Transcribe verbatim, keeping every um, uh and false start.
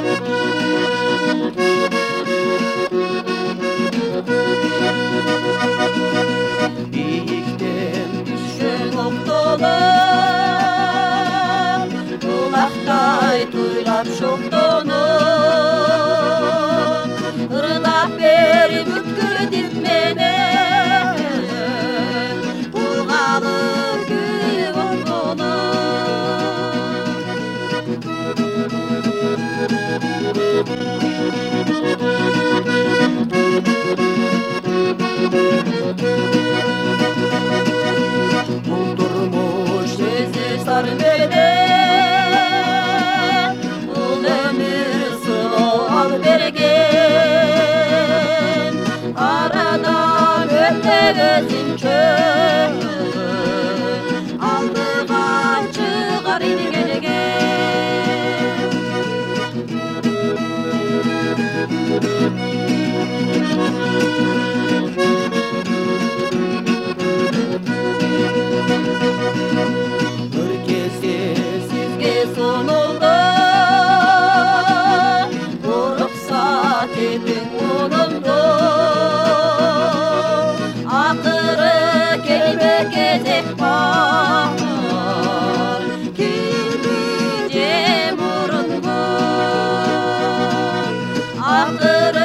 Biyiktен düşen oktalar Kulakтай туйлап шоқтону Ырдап бери бүткүл дип менен Булгалы күйүп откону Бул турмуш сөзү сар менен Бул өмүр сыноо ал берген Арадан өтөп өзүнчө Алдыга чыгар илгерге Bir кезде сизге сонолдум уруксат этиң мунунду Акыры келме кезек бар Келди же мурунку Акыры